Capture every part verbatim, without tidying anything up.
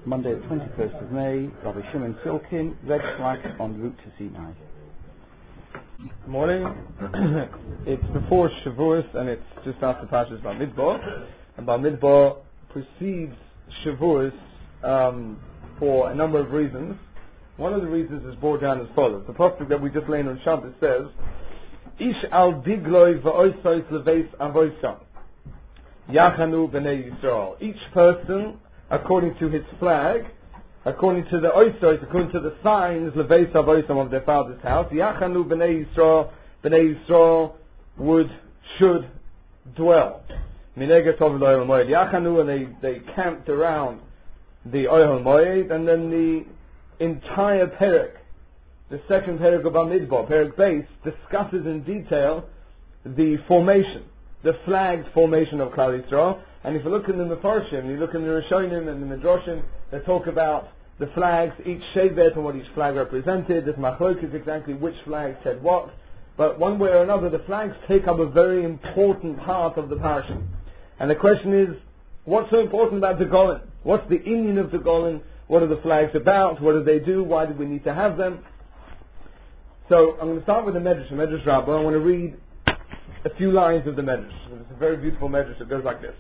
Monday the twenty-first of May, Rabbi Shimon Silkin, red flag en route to Sinai. Good morning. It's before Shavuos and it's just after Parshas Bamidbar. And Bamidbar precedes Shavuos um, for a number of reasons. One of the reasons is brought down as follows. The prophet that we just learned on Shabbos says, Ish al digloi v'oisois leveis avoisam, Yachanu b'nei Yisrael. Each person, according to his flag, according to the oisos, according to the signs, leveis avoisam, of their father's house, Yachanu b'nei Yisrael, b'nei Yisrael would, should dwell. Minega tov l'ohel moed. Yachanu, and they, they camped around the ohel moed, and then the entire Perek, the second Perek of Bamidbar, Perek Beis, discusses in detail the formation, the flagged formation of Klal Yisrael. And if you look in the Mefarshim, you look in the Rishonim and the Midrashim, they talk about the flags, each shevet and what each flag represented. There's machlokes exactly which flag said what. But one way or another, the flags take up a very important part of the parasha. And the question is, what's so important about the Golan? What's the inyan of the Golan? What are the flags about? What do they do? Why do we need to have them? So I'm going to start with the Medrash, the Medrash Rabbah. I want to read a few lines of the Medrash. It's a very beautiful Medrash. It goes like this.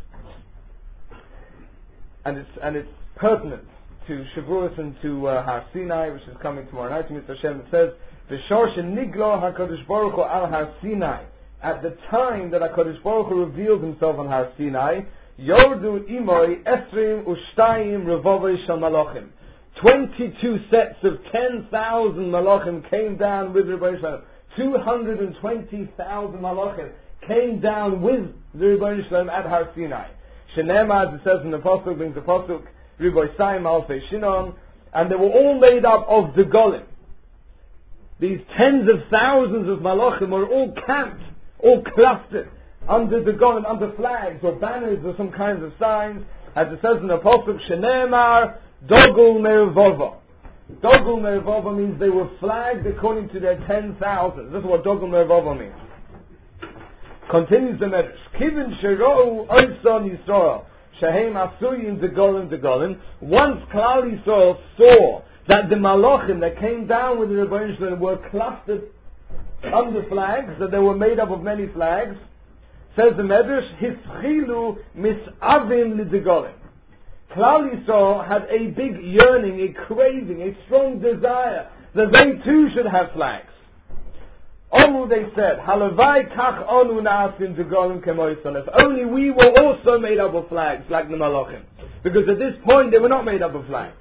And it's, and it's pertinent to Shavuos and to uh, Har Sinai, which is coming tomorrow night to Mitzvah Hashem. It says, V'shor sheniglo HaKadosh Baruch Hu al Har Sinai. At the time that HaKadosh Baruch Hu revealed himself on Har Sinai, Yordu imoi esrim ushtayim revovei shel malachim. Twenty-two sets of ten thousand malachim came down with Rebbeinu Shalom. Two hundred and twenty thousand malachim came down with the Rebbeinu Shalom at Har Sinai. Shenema, as it says in the pasuk, brings the pasuk, Riboi Saim Alfei Shinon, and they were all made up of the Golim. These tens of thousands of malachim were all camped, all clustered under the Golim, under flags or banners or some kinds of signs, as it says in the pasuk, Shenemar Dogul Mervova. Dogul Mervova means they were flagged according to their ten thousand. This is what Dogul Mervova means. Continues the Medrash. Kivin Shirou Oison Yisrael Shehem Asuyim Degolim Degolim. Once Klal Yisrael saw that the Malachim that came down with the Rebbeinu Shalom were clustered under flags, that they were made up of many flags, says the Medrash, Hischilu Misavim Lidegolim. Klal Yisrael had a big yearning, a craving, a strong desire that they too should have flags. Omu, they said, Halavai kach onu na'asim degolim kemoison. If only we were also made up of flags like the Malachim. Because at this point they were not made up of flags.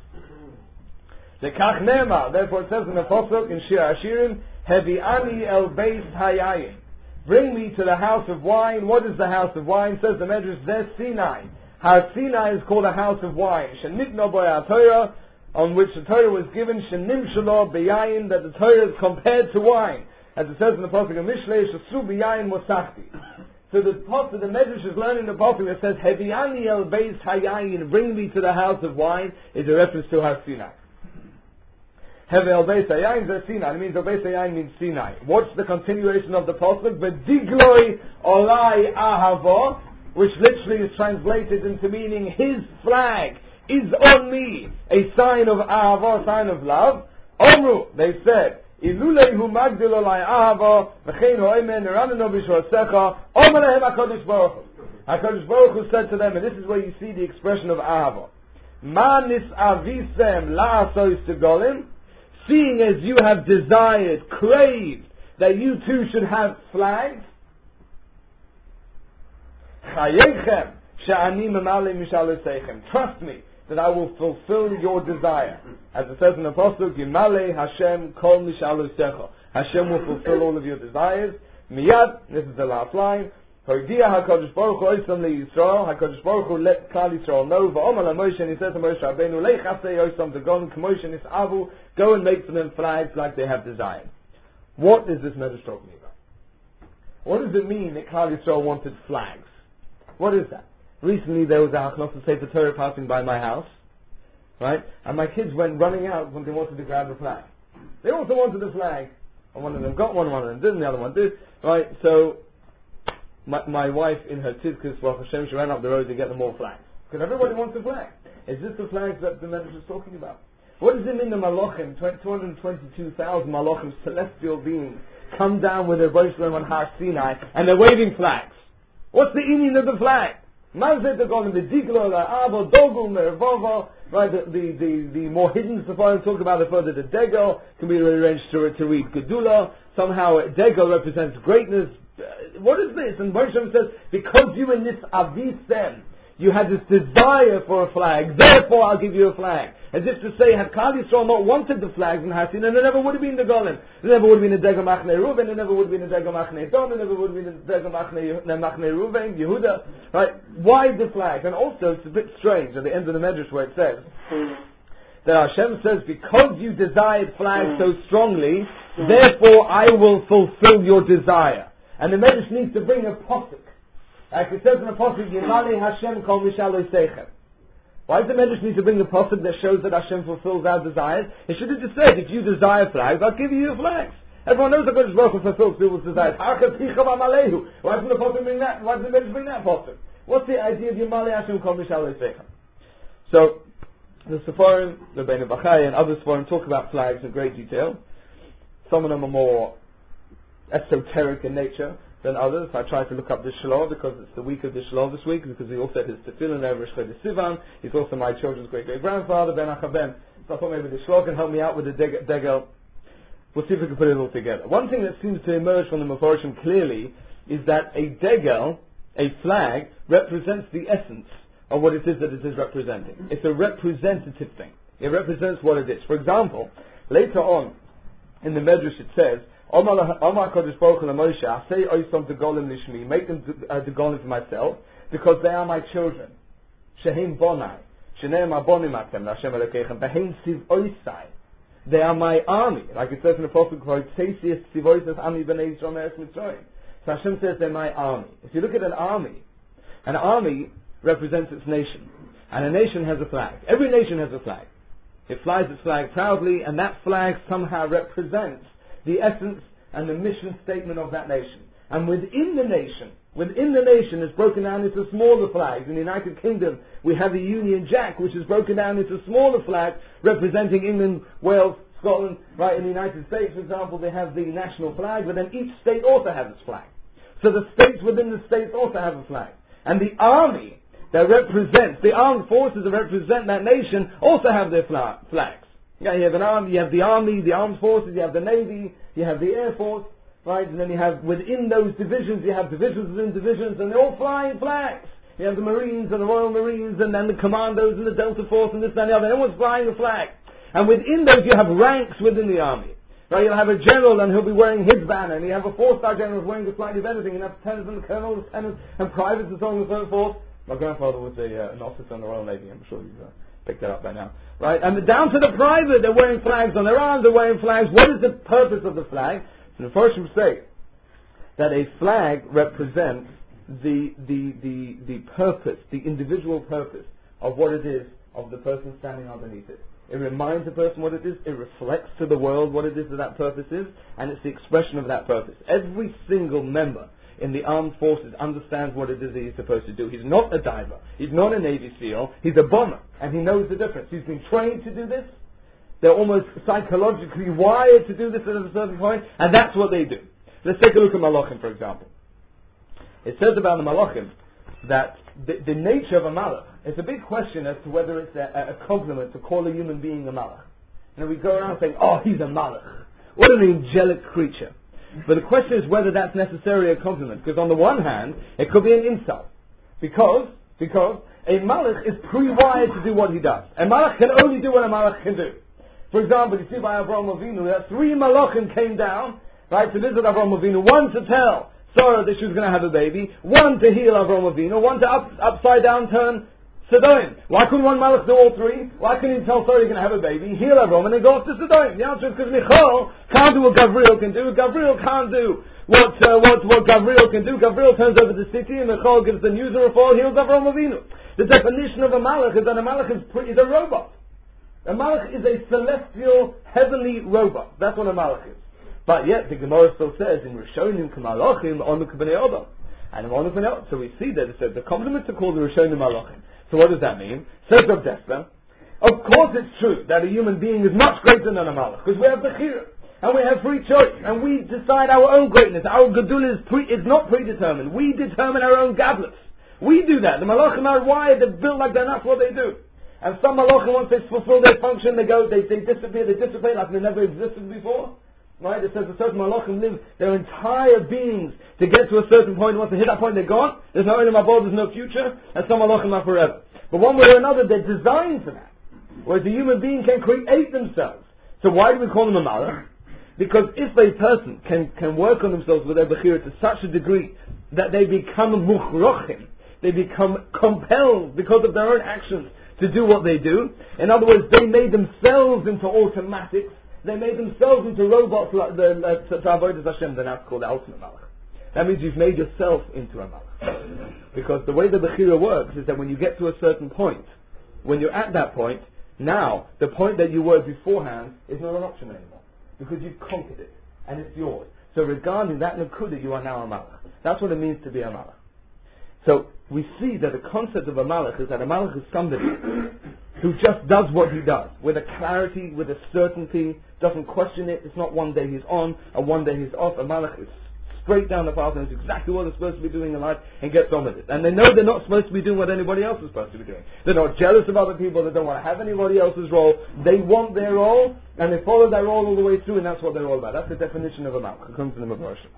The kach nema, therefore it says in the pasuk in Shir Hashirim, Hevi'ani el beis hayayim. Bring me to the house of wine. What is the house of wine? Says the Medrash, Zeh Sinai. Har Sinai is called a house of wine. Shenitno bo Torah, on which the Torah was given, Shenim shelo beyayin, that the Torah is compared to wine. As it says in the pasuk of Mishlei, Shesu beyayin mosachti. So the pasuk, the Medrash is learning the pasuk that says, Hevi'ani el beis hayayin, bring me to the house of wine, is a reference to Har Sinai. Heve el beis hayayin is Sinai. It means el beis hayayin means Sinai. What's the continuation of the pasuk? V'digloi olai ahava, which literally is translated into meaning His flag is on me, a sign of ahava, a sign of love. Omru, they said, Ilulei hu magdil olai ahava, v'chein ho'emen neranenu b'shorsecha, omer lehem HaKadosh Baruch Hu. HaKadosh Baruch Hu said to them, and this is where you see the expression of ahava, Ma nis'avisem la'asos tegolim, seeing as you have desired, craved, that you too should have flags, Chayechem she'ani memale mishalosechem. Trust me that I will fulfill your desire. As it says in the pasuk, Yimale Hashem kol mishalosecha. Hashem will fulfill all of your desires. Miyad, this is the last line. Hoidia HaKadosh Baruch Hu oisam leYisrael. HaKadosh Baruch Hu let Klal Yisrael know. Va'omer laMoshe, and he says to Moshe Rabbeinu, Lech asei oisam degon k'moshe nis'avu. Go and make for them flags like they have desired. What is this Medrash talking about? What does it mean that Klal Yisrael wanted flags? What is that? Recently there was a Hachnos Sefer Torah passing by my house, right? And my kids went running out when they wanted to grab a flag. They also wanted a flag. And one of them got one, one of them didn't, the other one did. Right? So, my, my wife in her tzidkas, Baruch Hashem, she ran up the road to get them all flags. Because everybody wants a flag. Is this the flags that the Medrash is talking about? What does it mean the Malachim, two hundred twenty-two thousand Malachim, celestial beings, come down with their Baruch Shalom on Har Sinai and they're waving flags? What's the meaning of the flag? Mazet the Golem, the Diglo, the Abo, Dogul, Mervovo, right, the, the, the, the more hidden Safari talk about it further, the Degel can be rearranged to, to read Gedula. Somehow Degel represents greatness. Uh, what is this? And Baruch Shalom says, because you in this Avisem, you had this desire for a flag, therefore I'll give you a flag. As if to say, had Klal Yisrael not wanted the flags in Har Sinai, there never would have been the Golem. There never would have been a Degel Machne Reuven, there never would have been a Degel Machne Don, there never would have been a Degel Machne, Machne Reuven, Yehuda. Right? Why the flag? And also, it's a bit strange at the end of the Medrash where it says, that Hashem says, because you desired flags so strongly, therefore I will fulfill your desire. And the Medrash needs to bring a posuk. Like it says in the Pasuk, Yimali Hashem kol mishalo seichem. Why does the Medrash need to bring the Pasuk that shows that Hashem fulfills our desires? It should have just said, if you desire flags, I'll give you your flags. Everyone knows that God Baruch Hu fulfills people's desires. Why doesn't the Pasuk bring that? Why doesn't the Medrash bring that Pasuk? What's the idea of Yimali Hashem kol mishalo seichem? So, the Seforim, the Bein Bachai, and other Seforim talk about flags in great detail. Some of them are more esoteric in nature than others. I tried to look up the Shalom because it's the week of the Shalom this week, because he also had his tefillin over Rosh Chodesh Sivan. He's also my children's great great grandfather, Ben Achaben. So I thought maybe the Shalom can help me out with the Degel. Deg- we'll see if we can put it all together. One thing that seems to emerge from the Meforshim clearly is that a Degel, a flag, represents the essence of what it is that it is representing. It's a representative thing. It represents what it is. For example, later on in the Medrash it says, Omar Kodesh Baruch Hu Moshe, I say Oisom to Golem Lishmi, make them to, uh, to Golem for myself, because they are my children. Shehim Bonai, Sheneim Abonim Atem, Hashem Elokeichem, Behem Siv Oisai. They are my army, like it says in the Prophet, Tzeisias Siv Oisas Ami B'nei Yisrael Meretz Mitzrayim. So Hashem says they're my army. If you look at an army, an army represents its nation, and a nation has a flag. Every nation has a flag. It flies its flag proudly, and that flag somehow represents the essence and the mission statement of that nation. And within the nation, within the nation is broken down into smaller flags. In the United Kingdom, we have the Union Jack, which is broken down into smaller flags representing England, Wales, Scotland. Right, in the United States, for example, they have the national flag, but then each state also has its flag. So the states within the states also have a flag. And the army that represents, the armed forces that represent that nation also have their fla- flags. Yeah, you have an army, you have the army, the armed forces, you have the navy, you have the air force, right? And then you have, within those divisions, you have divisions within divisions, and they're all flying flags. You have the Marines and the Royal Marines, and then the commandos and the Delta Force and this and the other, and everyone's flying a flag. And within those you have ranks within the army. Right? You'll have a general and he'll be wearing his banner, and you have a four-star general who's wearing a slightly better thing, and you have lieutenants and colonels, lieutenants and privates and so on and so forth. My grandfather was a, uh, an officer in the Royal Navy, I'm sure you've uh, picked that up by now. Right? And down to the private, they're wearing flags on their arms, they're wearing flags. What is the purpose of the flag? So the first would say that a flag represents the, the, the, the purpose, the individual purpose of what it is of the person standing underneath it. It reminds the person what it is, it reflects to the world what it is that that purpose is, and it's the expression of that purpose. Every single member in the armed forces understands what it is that he's supposed to do. He's not a diver, he's not a Navy SEAL, he's a bomber, and he knows the difference. He's been trained to do this, they're almost psychologically wired to do this at a certain point, and that's what they do. Let's take a look at Malachim, for example. It says about the Malachim that the, the nature of a Malach, it's a big question as to whether it's a, a compliment to call a human being a Malach. And we go around saying, oh, he's a Malach. What an angelic creature. But the question is whether that's necessarily a compliment. Because on the one hand, it could be an insult. Because, because a Malach is pre-wired to do what he does. A Malach can only do what a Malach can do. For example, you see by Avraham Avinu that three Malachim came down, right, to visit Avraham Avinu. One to tell Sarah that she was going to have a baby. One to heal Avraham Avinu. One to up, upside down turn Sidon. Why couldn't one Malach do all three? Why couldn't he tell Sarah you're going to have a baby, heal Avraham, and then go off to Sidon? The answer is because Michal can't do what Gabriel can do. Gabriel can't do what uh, what what Gabriel can do. Gabriel turns over the city, and Michal gives the news of a fall, heals Avraham Avinu. The definition of a Malach is that a Malach is, pre- is a robot. A Malach is a celestial, heavenly robot. That's what a Malach is. But yet, the Gemara still says, in Rishonim K'malachim, Onuk B'nei Adam. And on the B'nei Adam. So we see that it said, the compliment to call the Rishonim Malachim. So what does that mean? Says Rav Dessler, of course it's true that a human being is much greater than a malach, because we have bechira, and we have free choice, and we decide our own greatness. Our gedula is, pre, is not predetermined. We determine our own gablus. We do that. The malachim are wired, they're built like that, that's what they do. And some malachim, once they fulfill their function, they go, they, they disappear, they dissipate like they never existed before. Right? It says a certain malachim live their entire beings to get to a certain point. Once they hit that point, they're gone. There's no elam abod, there's no future. And some malachim are forever. But one way or another, they're designed for that. Whereas a human being can create themselves. So why do we call them a malach? Because if a person can, can work on themselves with their bechira to such a degree that they become muchrochim, they become compelled because of their own actions to do what they do. In other words, they made themselves into automatics. They made themselves into robots like the like, to avoid Hashem. Then that's called the ultimate malach. That means you've made yourself into a malach. Because the way the bechira works is that when you get to a certain point, when you're at that point, now the point that you were beforehand is not an option anymore, because you've conquered it and it's yours. So regarding that nakuda, you are now a malach. That's what it means to be a malach. So we see that the concept of a malach is that a malach is somebody who just does what he does with a clarity, with a certainty, doesn't question it. It's not one day he's on and one day he's off. A malach is straight down the path and knows exactly what they're supposed to be doing in life and gets on with it. And they know they're not supposed to be doing what anybody else is supposed to be doing. They're not jealous of other people. They don't want to have anybody else's role. They want their role and they follow that role all the way through, and that's what they're all about. That's the definition of a malach. It comes from the Mevorshim.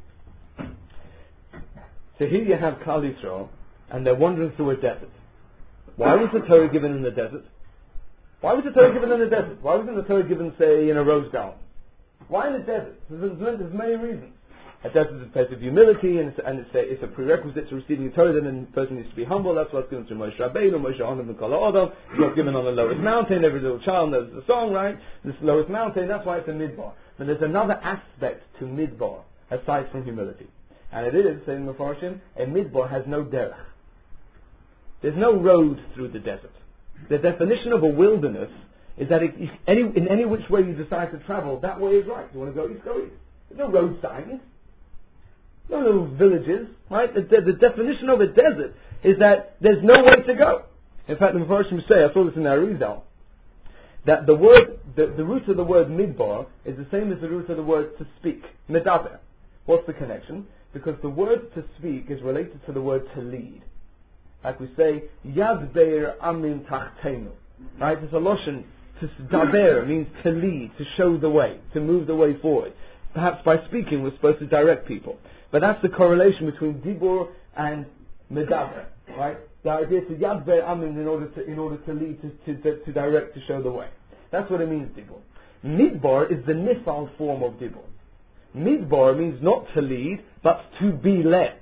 So here you have Klal Yisrael, and they're wandering through a desert. Why was the Torah given in the desert? Why was the Torah given in the desert? Why wasn't the Torah given, say, in a rose garden? Why in the desert? There's, there's many reasons. A desert is a place of humility, and it's, and it's, a, it's a prerequisite to receiving the Torah. Then the person needs to be humble. That's what's given to Moshe Rabbeinu, Moshe Onav and Kol Adam. It's what's given on the lowest mountain. Every little child knows the song, right? This lowest mountain, that's why it's a midbar. But there's another aspect to midbar, aside from humility. And it is, saying the Mefarshim, a midbar has no derech. There's no road through the desert. The definition of a wilderness is that it, any, in any which way you decide to travel, that way is right. You want to go east, go east. There's no road signs. No little villages, right? The, the, the definition of a desert is that there's no way to go. In fact, the Mefarshim say, I saw this in the Arizal, that the word, the, the root of the word midbar is the same as the root of the word to speak. Medaber. What's the connection? Because the word to speak is related to the word to lead. Like we say, Yad Beir Amin Tachtenu. Right? It's a lotion. To daber means to lead, to show the way, to move the way forward. Perhaps by speaking we're supposed to direct people. But that's the correlation between Dibur and Medaber. Right? The idea to Yad Beir Amin in order to in order to lead, to, to, to direct, to show the way. That's what it means, Dibur. Midbar is the nifal form of Dibur. Midbar means not to lead, but to be led.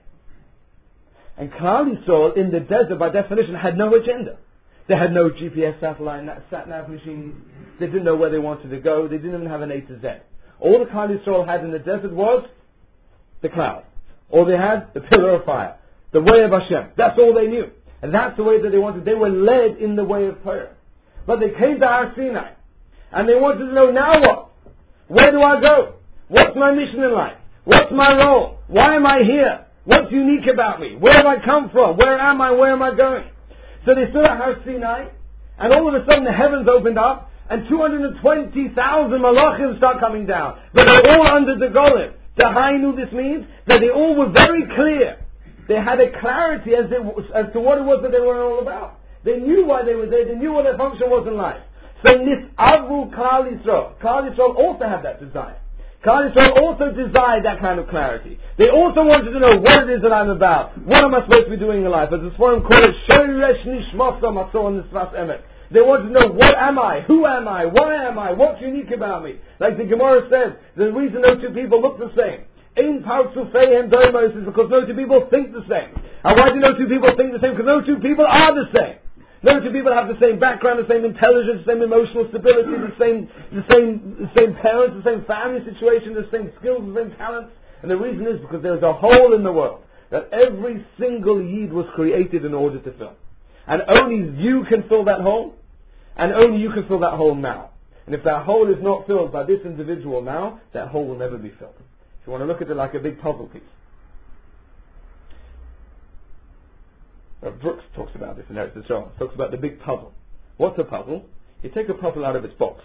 And Klal Yisrael in the desert, by definition, had no agenda. They had no G P S satellite, sat-nav machines. They didn't know where they wanted to go. They didn't even have an A to Z. All the Klal Yisrael had in the desert was the cloud. All they had, the pillar of fire. The way of Hashem. That's all they knew. And that's the way that they wanted. They were led in the way of Torah. But they came to Har Sinai. And they wanted to know, now what? Where do I go? What's my mission in life? What's my role? Why am I here? What's unique about me? Where have I come from? Where am I? Where am I going? So they stood at Har Sinai, and all of a sudden the heavens opened up, and two hundred twenty thousand malachim start coming down. But they're all under the golem. Dahainu, this means that they all were very clear. They had a clarity as, they, as to what it was that they were all about. They knew why they were there. They knew what their function was in life. So Nis'avu Klal Yisrael. Klal Yisrael also had that desire. Klal Yisrael also desired that kind of clarity. They also wanted to know what it is that I'm about. What am I supposed to be doing in life? As the Sforim call it, Shoresh Nishmasa Maso Nisvas Emet. They wanted to know, what am I? Who am I? Why am I? What's unique about me? Like the Gemara says, the reason those two people look the same. Ein Partsufeihem Doimos is because no two people think the same. And why do no two people think the same? Because no two people are the same. No two people have the same background, the same intelligence, the same emotional stability, the same, the same, the same parents, the same family situation, the same skills, the same talents. And the reason is because there's a hole in the world that every single Yid was created in order to fill. And only you can fill that hole, and only you can fill that hole now. And if that hole is not filled by this individual now, that hole will never be filled. If you want to look at it like a big puzzle piece. Uh, Brooks talks about this in Eretz Yisrael. Talks about the big puzzle. What's a puzzle? You take a puzzle out of its box.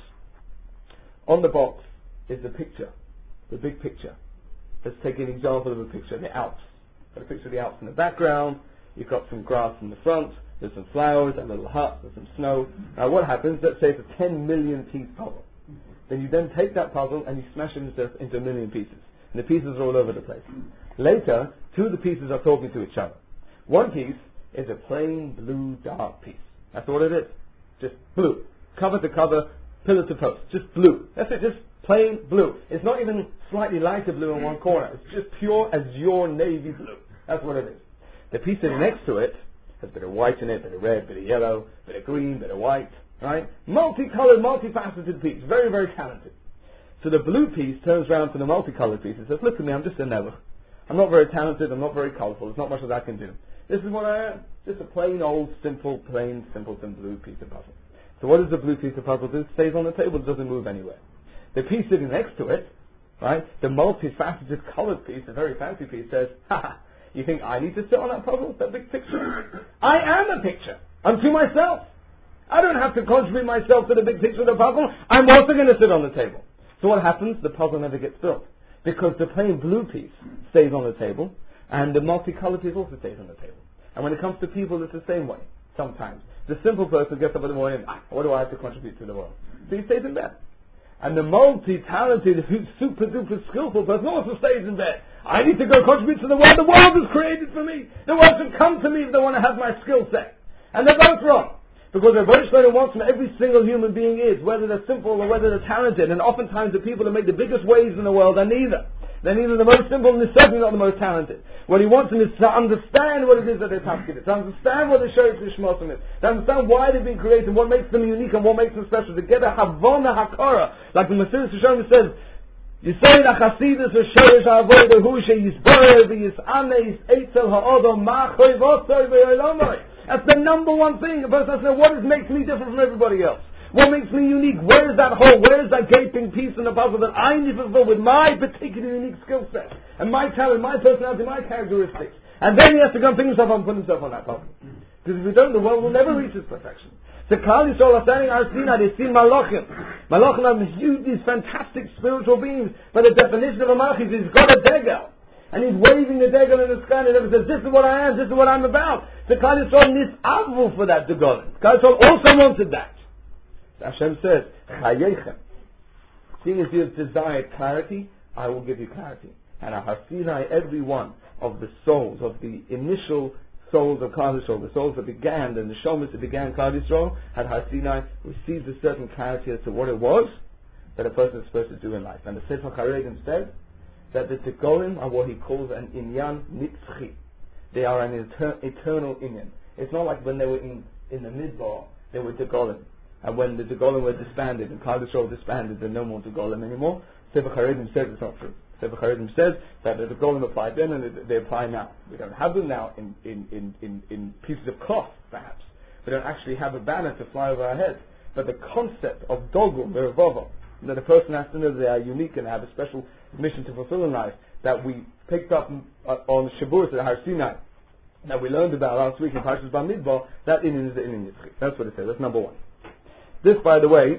On the box is the picture, the big picture. Let's take an example of a picture, the Alps. Got a picture of the Alps in the background. You've got some grass in the front. There's some flowers, a little hut, there's some snow. Now what happens? Let's say it's a ten million piece puzzle. Then you then take that puzzle and you smash it into, into a million pieces. And the pieces are all over the place. Later, two of the pieces are talking to each other. One piece is a plain blue dark piece. That's all it is. Just blue. Cover to cover, pillar to post. Just blue. That's it, just plain blue. It's not even slightly lighter blue in one corner. It's just pure azure navy blue. That's what it is. The piece sitting next to it has a bit of white in it, a bit of red, a bit of yellow, a bit of green, a bit of white, right? Multicolored, multifaceted piece. Very, very talented. So the blue piece turns around to the multicolored piece and says, look at me, I'm just a never. I'm not very talented, I'm not very colourful, there's not much that I can do. This is what I am. Just a plain old, simple, plain, simpleton blue piece of puzzle. So what does the blue piece of puzzle do? It stays on the table, it doesn't move anywhere. The piece sitting next to it, right, the multifaceted coloured piece, the very fancy piece, says, ha ha, you think I need to sit on that puzzle, that big picture? I am a picture unto myself. I don't have to contribute myself to the big picture of the puzzle. I'm also going to sit on the table. So what happens? The puzzle never gets built. Because the plain blue piece stays on the table, and the multicolored piece also stays on the table. And when it comes to people, it's the same way, sometimes. The simple person gets up in the morning, ah, what do I have to contribute to the world? So he stays in bed. And the multi-talented, super-duper skillful person also stays in bed. I need to go contribute to the world. The world is created for me. The world should come to me if they want to have my skill set. And they're both wrong. Because what Rebbe Shlomo wants from every single human being is, whether they're simple or whether they're talented. And oftentimes the people that make the biggest waves in the world are neither. They're neither the most simple and they're certainly not the most talented. What he wants them is to understand what it is that they're tasking, to understand what the Sheretz Lishmosim is, to understand why they've been created, what makes them unique and what makes them special, to get a Havana Hakara. Like the Mesilas Yesharim says, Yisrael HaChasidus Sheresh HaAvodah Hu Sheyisboreh V'Yisaneh Eitzel HaOdom Ma'choy V'Otzoi V'Olamoi. That's the number one thing. The person has to know what makes me different from everybody else. What makes me unique? Where is that hole? Where is that gaping piece in the puzzle that I need to fulfill with my particular unique skill set and my talent, my personality, my characteristics? And then he has to go and pick himself up and put himself on that puzzle. Because if we don't, the world will never reach its perfection. So Klal Yisrael are standing at Har Sinai, they see Malachim. Malachim are huge, these fantastic spiritual beings. But the definition of a Malach is he's got a dagger. And he's waving the dagger in the sky and he says, this is what I am, this is what I'm about. So Klal Yisrael needs avu for that dagger. Klal Yisrael also wanted that. Hashem says, Chayeichem. Seeing as you have desired clarity, I will give you clarity. And at Har Sinai, every one of the souls, of the initial souls of Klal Yisrael, the souls that began, the neshamas that began Klal Yisrael, at Har Sinai, received a certain clarity as to what it was that a person is supposed to do in life. And the Sefer Charedim says that the Tegolim are what he calls an inyan nitzchi. They are an etern- eternal inyan. It's not like when they were in, in the Midbar, they were Tegolim. And when the Degolim were disbanded and Klal Yisrael disbanded, there are no more Degolim anymore. Sefer Charedim says it's not true. Sefer Charedim says that the Degolim applied then and they, they apply now. We don't have them now in, in, in, in, in pieces of cloth, perhaps. We don't actually have a banner to fly over our heads. But the concept of Dogum, Mervovo, that a person has to know that they are unique and have a special mission to fulfill in life, that we picked up uh, on Shavuos at Har Sinai, that we learned about last week in Parshas Bamidbar, that in is the Inyan Yitzchak. That's what it says. That's number one. This, by the way,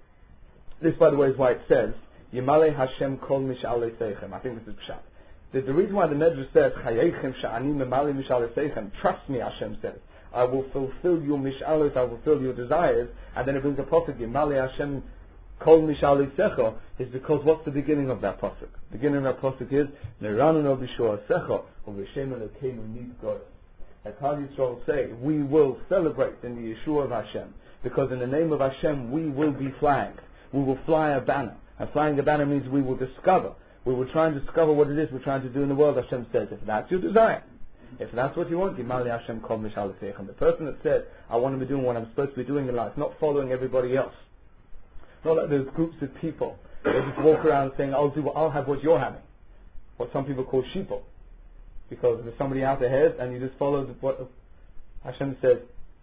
this, by the way, is why it says, Yimale Hashem kol mish'alei seichem. I think this is Pshat. The, the reason why the Medrash says, Chayeichem sha'ani memale mish'alei seichem, trust me, Hashem says, I will fulfill your mish'alos, I will fulfill your desires, and then it brings a pasuk, Yimale Hashem kol mish'alei secho, is because what's the beginning of that pasuk? The beginning of that pasuk is, Neranu no b'shua secho, or v'shem elokeinu nidgor. As Klal Yisrael say, we will celebrate in the Yeshua of Hashem. Because in the name of Hashem, we will be flagged. We will fly a banner. And flying a banner means we will discover. We will try and discover what it is we're trying to do in the world. Hashem says, if that's your desire, if that's what you want, Yimali Hashem kol mishal seichem. The person that said, I want to be doing what I'm supposed to be doing in life, not following everybody else. Not like those groups of people. They just walk around saying, I'll do what, I'll have what you're having. What some people call sheeple. Because there's somebody out ahead and you just follow what Hashem says.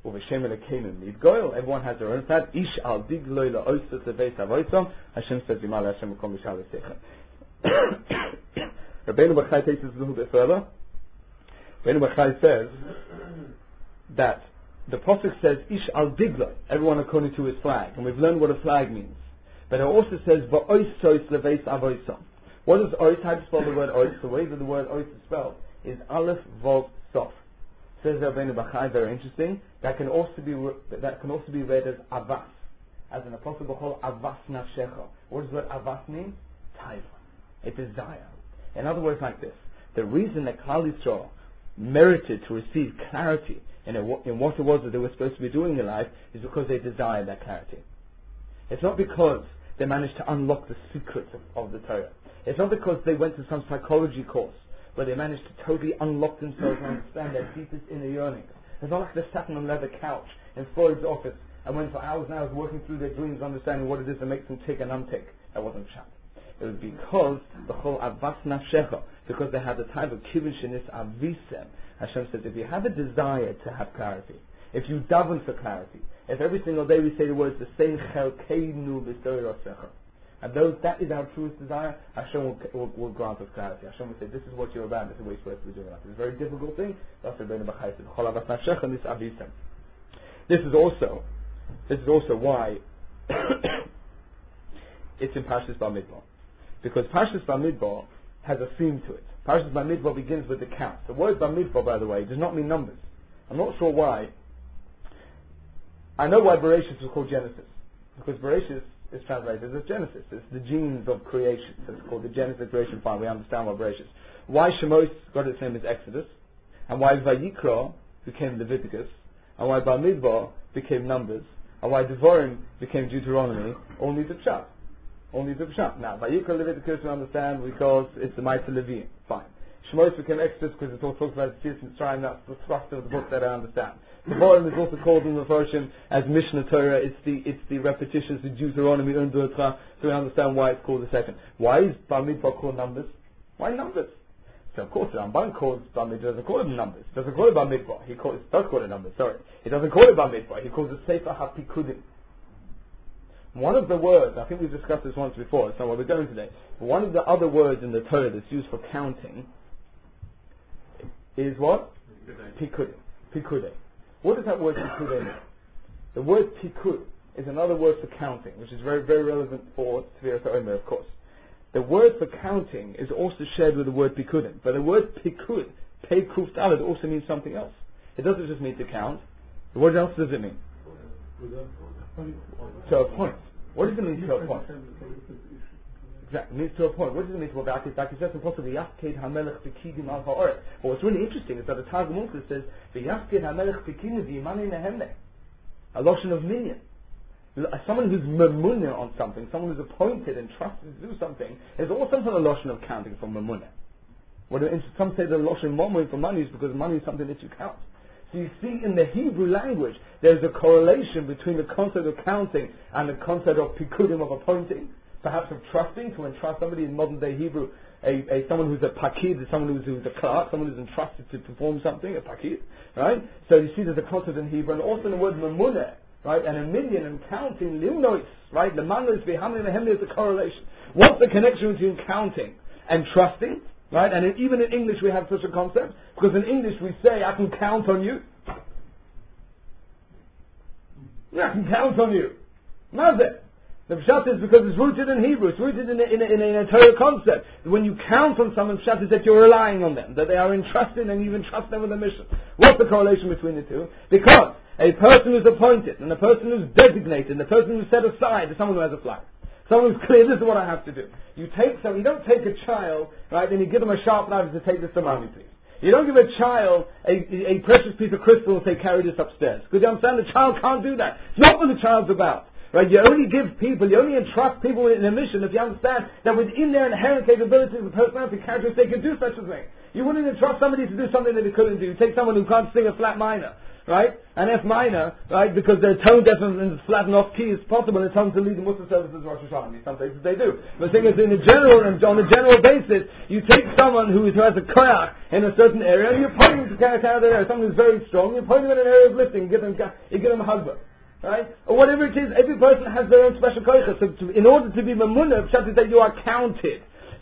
Everyone has their own path. Ish al digloy la oisot leveis avoisom. Hashem says, Yimal Hashem kol mishal seichem. Rabbeinu Bachai takes this a little bit further. Rabbeinu Bachai says that the Prophet says, Ish al digla, everyone according to his flag, and we've learned what a flag means. But it also says, Va'ois sois leveis avoisam. What is ois? How do you spell the word ois? The way that the word ois is spelled is aleph, vav, sof. Says Rabbeinu Bachai, very interesting, that can also be re- that can also be read as avas, as an apostle called avas nafshecha. What does the word avas mean? Taiva, a desire. In other words, like this, the reason that Klal Yisrael merited to receive clarity in, a, in what it was that they were supposed to be doing in life is because they desired that clarity. It's not because they managed to unlock the secrets of, of the Torah. It's not because they went to some psychology course where they managed to totally unlock themselves and understand their deepest inner yearnings. It's not like they sat on a leather couch in Freud's office and went for hours and hours working through their dreams, understanding what it is that makes them tick and untick. That wasn't Pshat. It was because the whole avas nafshecha, because they had the type of kivin shenis avisem. Hashem says, if you have a desire to have clarity, if you daven for clarity, if every single day we say the words, the same chelkeinu b'Torah, and those, that is our truest desire, Hashem will, will, will grant us clarity. Hashem will say, this is what you're about, this is what you're supposed to be doing. It's a very difficult thing. That's the Rebbeinu Bachai said, Chol avas nafshecha nis avisem. This is also, this is also why it's in Parshas Bamidbar. Because Parshas Bamidbar has a theme to it. Parshas Bamidbar begins with the count. The word Bamidbar, by the way, does not mean numbers. I'm not sure why. I know why Bereshis was called Genesis. Because Bereshis is translated as Genesis. It's the genes of creation. So it's called the Genesis creation file. We understand why Bereshis. Why Shemos got its name as Exodus. And why Vayikra became Leviticus. And why Bamidbar became Numbers. And why Devarim became Deuteronomy. All need a pshat. Only the Pshat. Now, Vayikra Leviticus we understand because it's the Ma'aseh Leviim. Fine. Shemos became Exodus because it all talks about the Tzitz Mitzrayim. That's the thrust of the book that I understand. Devarim is also called in the version as Mishnah Torah. It's the it's the repetitions of Deuteronomy and Deuteronomy. So we understand why it's called the second. Why is Bamidbar called Numbers? Why Numbers? So of course the Ramban calls Bamidbar, doesn't call it Numbers. Doesn't call it Bamidbar. He calls, does call it Numbers. Sorry, he doesn't call it Bamidbar. He calls it Sefer HaPikudim. One of the words, I think we've discussed this once before, it's not what we're going today. One of the other words in the Torah that's used for counting is what? Pikud. Pikude. What does that word Pikude mean? The word Pikud is another word for counting, which is very, very relevant for Tvirat Omer, of course. The word for counting is also shared with the word Pikudim, but the word Pikud, Pei Kuf Dalet, also means something else. It doesn't just mean to count. What else does it mean? To a point. What does it mean to a point? Exactly, it means to a point. What does it mean to a point? Like it says in Pasuk, V'yafked hamelech b'kidim al ha'orek. But what's really interesting is that the Targum also says, V'yafked hamelech b'kidim v'yimani nehemne. A lotion of minion. Someone who's memunah on something, someone who's appointed and trusted to do something, is also a lotion of counting from memunah. What some say the lotion momun for money is because money is something that you count. So you see in the Hebrew language, there's a correlation between the concept of counting and the concept of pikudim, of appointing, perhaps of trusting, to entrust somebody in modern day Hebrew, a, a someone who's a pakid, someone who's, who's a clerk, someone who's entrusted to perform something, a pakid, right? So you see there's a concept in Hebrew, and also in the word mamunah, right? And a million and counting, limnois, right? The manas behamli and is a correlation. What's the connection between counting and trusting? Right? And in, even in English we have such a concept, because in English we say, I can count on you. I can count on you. Mazeh. The pshat is because it's rooted in Hebrew, it's rooted in a, in a, in a, in a Torah concept. When you count on someone, pshat is that you're relying on them, that they are entrusted and you entrust them with a mission. What's the correlation between the two? Because a person who's appointed, and a person who's designated, and a person who's set aside is someone who has a flag. Someone who's clear, this is what I have to do. You take some, you don't take a child, right, and you give them a sharp knife to take this to mommy, please. You don't give a child a, a precious piece of crystal and say, carry this upstairs. Because you understand, the child can't do that. It's not what the child's about. Right? You only give people, you only entrust people in a mission if you understand that within their inherent capabilities and personality characteristics, they can do such a thing. You wouldn't entrust somebody to do something that they couldn't do. You take someone who can't sing a flat minor, right? An F minor, right? Because they're tone deaf and flat and off key, it's possible it's time to lead the Muslim services Rosh Hashanah. In some places they do. But the thing is, in a general and on a general basis, you take someone who, is, who has a koyach in a certain area, and you point him to carry out that area. Someone who's very strong, you point him in an area of lifting, you give him, you give him a husband. Right? Or whatever it is, every person has their own special koyach. So to, in order to be mamunah, pshat is that you are counted.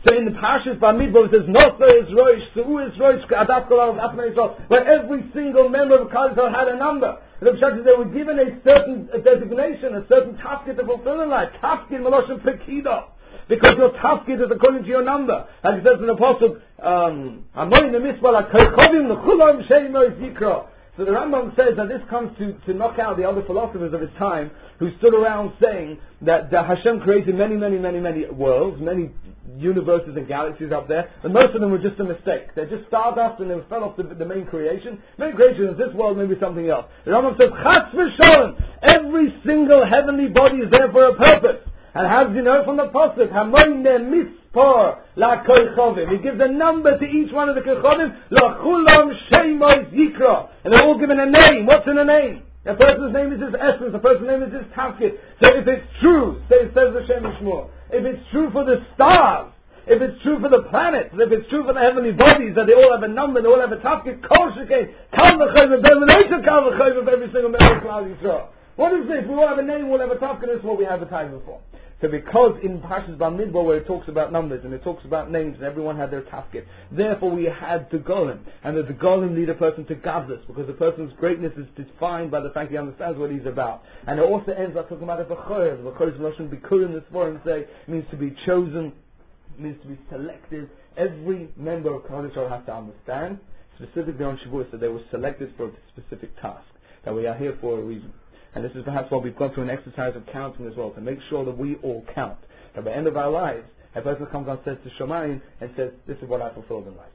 So in the Parshas Bamidbar it says, Nosa is Rosh, Su'u is Rosh, Adaf Kol Adaf Israel, where every single member of Klal Yisrael had a number. And the Pshat is they were given a certain a designation, a certain tafkid to fulfill in life. Tafkid Meloshem Pekidah. Because your tafkid is according to your number. As it says in the Apostle, um, Amoyin the Mitzvah, Kochovim, L'chulam Sheimoy Zikra. So the Rambam says that this comes to, to knock out the other philosophers of his time who stood around saying that, that Hashem created many, many, many, many worlds, many universes and galaxies up there, and most of them were just a mistake. They're just stardust and they fell off the, the main creation. Main creation is this world, maybe something else. The Rambam says, Chas v'sholem, every single heavenly body is there for a purpose. And how do you know from the Pasuk? Hamoyin mispar la koichovim. He gives a number to each one of the koichovim. L'chulam sheimoy zikra. And they're all given a name. What's in a name? A person's name is his essence. A person's name is his tafkid. So if it's true, says the Shem Yishmor, if it's true for the stars, if it's true for the planets, if it's true for the heavenly bodies, that they all have a number, they all have a tafkid, kol shekei, kal v'chayim, domination kal v'chayim of every single member of Klal Yisrael. What is this? We all have a name, we'll have a tafkid, this is what we advertise for. So because in Parshas Bamidbar where it talks about numbers and it talks about names and everyone had their tafkid, therefore we had the golem, and that the golem lead a person to gadlus, because the person's greatness is defined by the fact he understands what he's about. And it also ends up talking about a b'chor. The b'chor is Lashon bikurim, this foreign say, means to be chosen, means to be selected. Every member of Klal Yisrael has to understand, specifically on Shavuos, that they were selected for a specific task, that we are here for a reason. And this is perhaps why we've gone through an exercise of counting as well, to make sure that we all count. At the end of our lives, a person comes and says to Shamayim and says, this is what I fulfilled in life.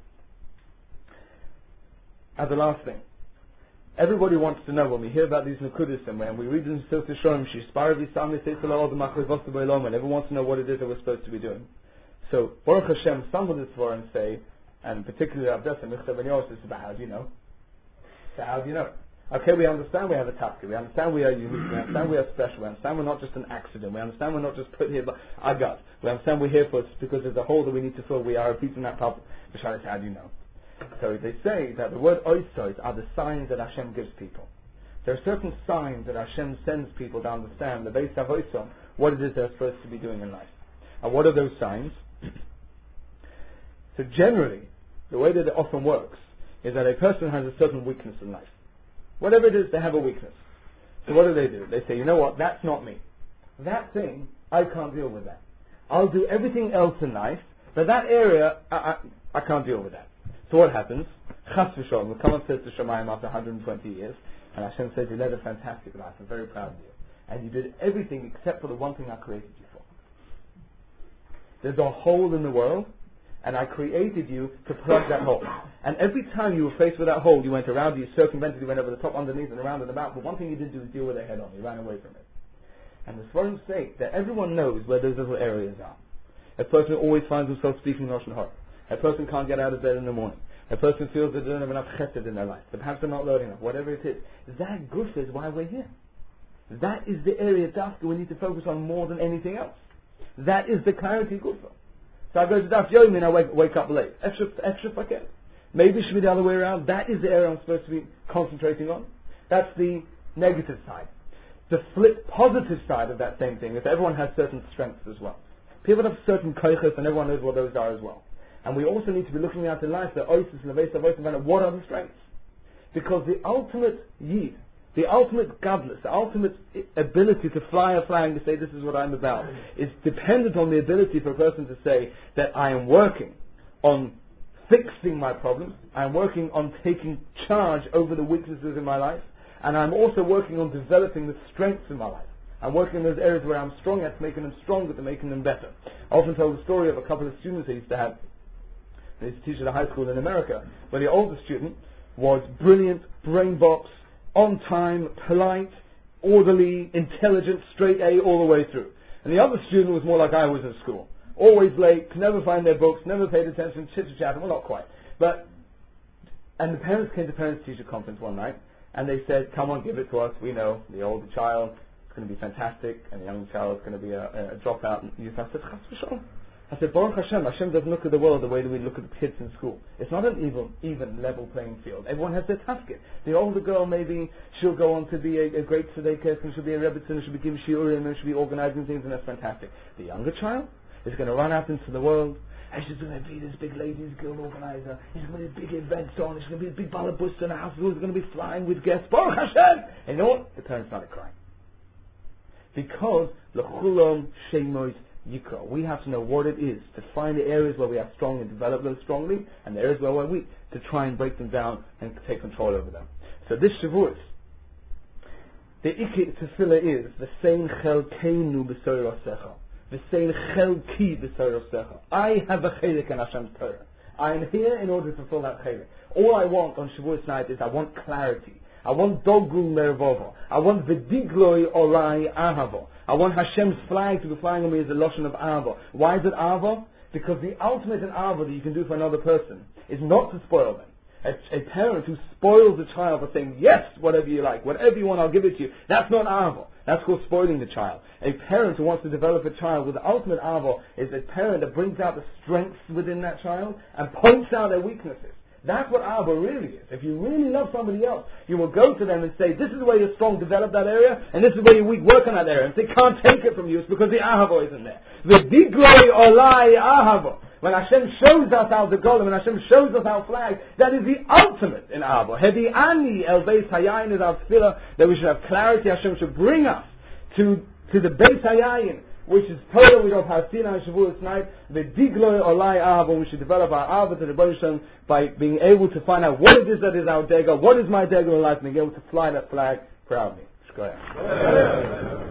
As the last thing, everybody wants to know when we hear about these Nekudas and when we read in Silta Shom, and everyone wants to know what it is that we're supposed to be doing. So, Baruch Hashem, some of this for and say, and particularly Abdus and Michtav and Yos, is about how do you know? So how do you know? Okay, we understand we have a tafkid. We understand we are unique. We understand we are special. We understand we're not just an accident. We understand we're not just put here by our gut. We understand we're here for because there's a hole that we need to fill. We are a piece in that puzzle. B'sharis, how do you know? So they say that the word oisos are the signs that Hashem gives people. There are certain signs that Hashem sends people to understand the base of oisom, what it is they're supposed to be doing in life. And what are those signs? So generally, the way that it often works is that a person has a certain weakness in life. Whatever it is, they have a weakness. So what do they do? They say, you know what, that's not me. That thing, I can't deal with that. I'll do everything else in life, but that area, I, I, I can't deal with that. So what happens? Chas v'sholom, we come upstairs to Shemayim after one hundred twenty years, and Hashem says, you led a fantastic life, I'm very proud of you. And you did everything except for the one thing I created you for. There's a hole in the world, and I created you to plug that hole. And every time you were faced with that hole, you went around, you circumvented, you went over the top, underneath, and around and about. But one thing you didn't do is deal with it head on. You ran away from it. And the Sforim say that everyone knows where those little areas are. A person always finds himself speaking Lashon Hara. A person can't get out of bed in the morning. A person feels that they don't have enough chesed in their life. That perhaps they're not learning enough. Whatever it is. That guf is why we're here. That is the area dafka we need to focus on more than anything else. That is the clarity gufa. So I go to Daf Yomi and I wake, wake up late. Extra, extra paket. Maybe it should be the other way around. That is the area I'm supposed to be concentrating on. That's the negative side. The flip positive side of that same thing is that everyone has certain strengths as well. People have certain koiches and everyone knows what those are as well. And we also need to be looking out in life, the oasis and the base of oasis, and what are the strengths? Because the ultimate yid, the ultimate gadlus, the ultimate ability to fly a flag to say this is what I'm about, is dependent on the ability for a person to say that I am working on fixing my problems, I am working on taking charge over the weaknesses in my life, and I'm also working on developing the strengths in my life. I'm working in those areas where I'm strong at, making them stronger, to making them better. I often tell the story of a couple of students I used to have. I used to teach at a high school in America, where the older student was brilliant, brain box, on time, polite, orderly, intelligent, straight A all the way through. And the other student was more like I was in school. Always late, could never find their books, never paid attention, chit-chat, well not quite. But, and the parents came to parents-teacher conference one night, and they said, come on, give it to us, we know, the older child is going to be fantastic, and the young child is going to be a, a dropout. And I said, Chas v'sholom. I said, Baruch Hashem, Hashem doesn't look at the world the way that we look at the kids in school. It's not an even, even level playing field. Everyone has their tafkid. The older girl, maybe she'll go on to be a, a great tzedekah, and she'll be a rebbitzin, and she'll be giving shiurim, and she'll be organizing things, and that's fantastic. The younger child is going to run out into the world, and she's going to be this big ladies guild organizer. There's going to be big events on. There's going to be a big balabus in the house. Who's going to be flying with guests? Baruch Hashem. And you know what? The parents started crying because lechulam shemois yikra. We have to know what it is to find the areas where we are strong and develop them strongly, and the areas where we're weak to try and break them down and take control over them. So this Shavuos, the Ikki Tefillah is the same chelkeinu b'soirasecha, the same chelki b'soirasecha. I have a chelik in Hashem's Torah. I am here in order to fulfill that chelik. All I want on Shavuos night is I want clarity. I want dogul mervovo. I want v'digloi olai ahavo. I want Hashem's flag to be flying on me as a lotion of ahava. Why is it ahava? Because the ultimate in ahava that you can do for another person is not to spoil them. A, a parent who spoils a child by saying, yes, whatever you like, whatever you want, I'll give it to you. That's not ahava. That's called spoiling the child. A parent who wants to develop a child with the ultimate ahava is a parent that brings out the strengths within that child and points out their weaknesses. That's what ahava really is. If you really love somebody else, you will go to them and say, this is where you're strong, develop that area, and this is where you're weak, work on that area. And if they can't take it from you, it's because the ahava isn't there. The digloi olai ahava. When Hashem shows us our golem, when Hashem shows us our flag, that is the ultimate in ahava. Hedi ani el beis hayayin is our tefillah, that we should have clarity. Hashem should bring us to, to the beis hayayin, which is Torah, we have Har Sinai and Shavuos night, the digloi olai ahava. We should develop our ahava to the Baruch Hashem by being able to find out what it is that is our dega, what is my dega in life, and being able to fly that flag proudly. Shkoyach.